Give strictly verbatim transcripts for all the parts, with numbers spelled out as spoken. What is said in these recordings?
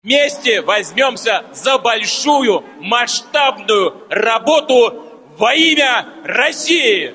Вместе возьмемся за большую масштабную работу во имя России.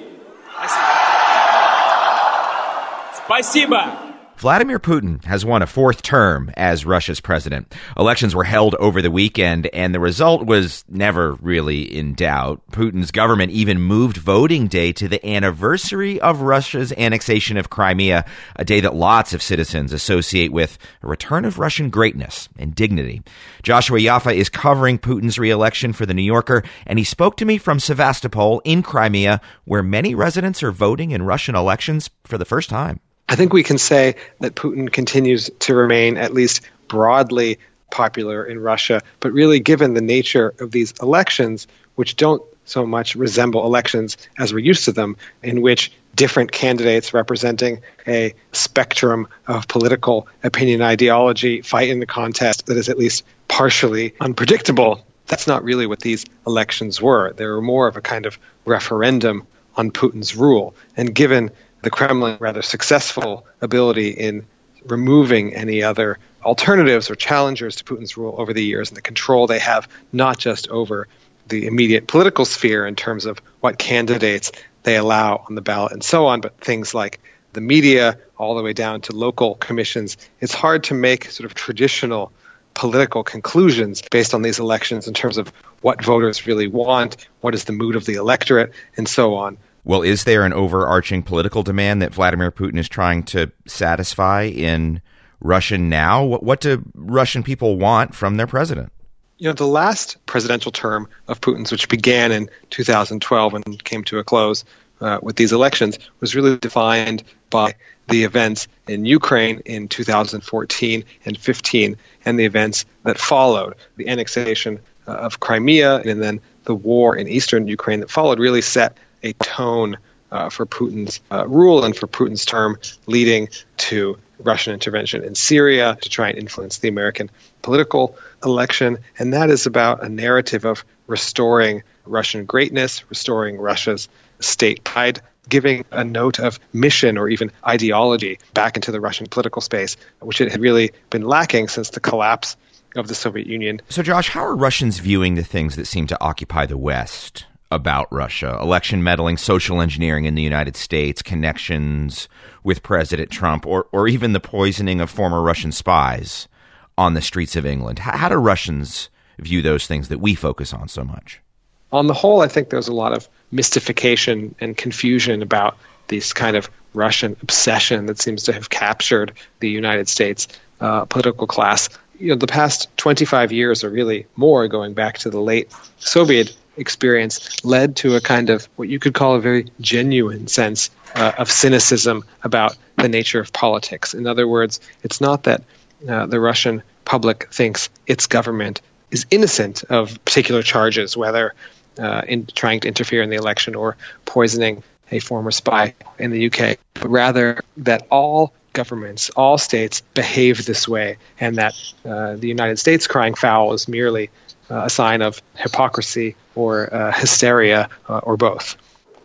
Спасибо. Vladimir Putin has won a fourth term as Russia's president. Elections were held over the weekend, and the result was never really in doubt. Putin's government even moved voting day to the anniversary of Russia's annexation of Crimea, a day that lots of citizens associate with a return of Russian greatness and dignity. Joshua Yaffa is covering Putin's re-election for The New Yorker, and he spoke to me from Sevastopol in Crimea, where many residents are voting in Russian elections for the first time. I think we can say that Putin continues to remain at least broadly popular in Russia, but really given the nature of these elections, which don't so much resemble elections as we're used to them, in which different candidates representing a spectrum of political opinion and ideology fight in the contest that is at least partially unpredictable. That's not really what these elections were. They were more of a kind of referendum on Putin's rule. And given the Kremlin's rather successful ability in removing any other alternatives or challengers to Putin's rule over the years, and the control they have not just over the immediate political sphere in terms of what candidates they allow on the ballot and so on, but things like the media all the way down to local commissions, it's hard to make sort of traditional political conclusions based on these elections in terms of what voters really want, what is the mood of the electorate, and so on. Well, is there an overarching political demand that Vladimir Putin is trying to satisfy in Russia now? What, what do Russian people want from their president? You know, the last presidential term of Putin's, which began in two thousand twelve and came to a close uh, with these elections, was really defined by the events in Ukraine in two thousand fourteen and fifteen and the events that followed. The annexation uh, of Crimea and then the war in eastern Ukraine that followed really set a tone uh, for Putin's uh, rule and for Putin's term, leading to Russian intervention in Syria to try and influence the American political election. And that is about a narrative of restoring Russian greatness, restoring Russia's state pride, giving a note of mission or even ideology back into the Russian political space, which it had really been lacking since the collapse of the Soviet Union. So, Josh, how are Russians viewing the things that seem to occupy the West about Russia? Election meddling, social engineering in the United States, connections with President Trump, or, or even the poisoning of former Russian spies on the streets of England. How, how do Russians view those things that we focus on so much? On the whole, I think there's a lot of mystification and confusion about this kind of Russian obsession that seems to have captured the United States uh, political class. You know, the past twenty-five years or really more, going back to the late Soviet experience, led to a kind of what you could call a very genuine sense uh, of cynicism about the nature of politics. In other words, it's not that uh, the Russian public thinks its government is innocent of particular charges, whether uh, in trying to interfere in the election or poisoning a former spy in the U K, but rather that all governments, all states behave this way, and that uh, the United States crying foul is merely uh, a sign of hypocrisy or uh, hysteria uh, or both.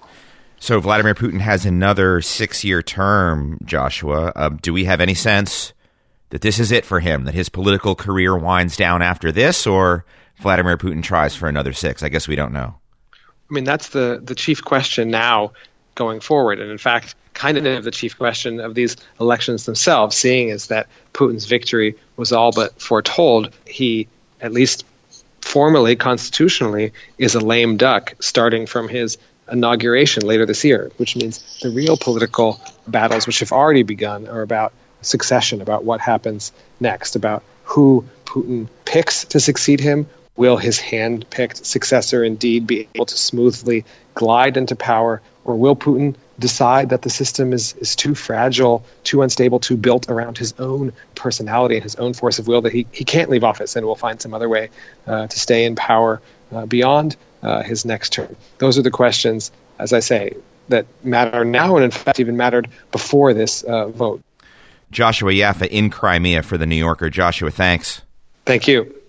So Vladimir Putin has another six-year term, Joshua. Uh, do we have any sense that this is it for him, that his political career winds down after this, or Vladimir Putin tries for another six? I guess we don't know. I mean, that's the, the chief question now going forward. And in fact, kind of the chief question of these elections themselves, seeing is that Putin's victory was all but foretold. He, at least formally, constitutionally, is a lame duck starting from his inauguration later this year, which means the real political battles, which have already begun, are about succession, about what happens next, about who Putin picks to succeed him. Will his hand-picked successor indeed be able to smoothly glide into power, or will Putin decide that the system is, is too fragile, too unstable, too built around his own personality and his own force of will that he, he can't leave office and will find some other way uh, to stay in power uh, beyond uh, his next term? Those are the questions, as I say, that matter now and in fact even mattered before this uh, vote. Joshua Yaffa in Crimea for The New Yorker. Joshua, thanks. Thank you.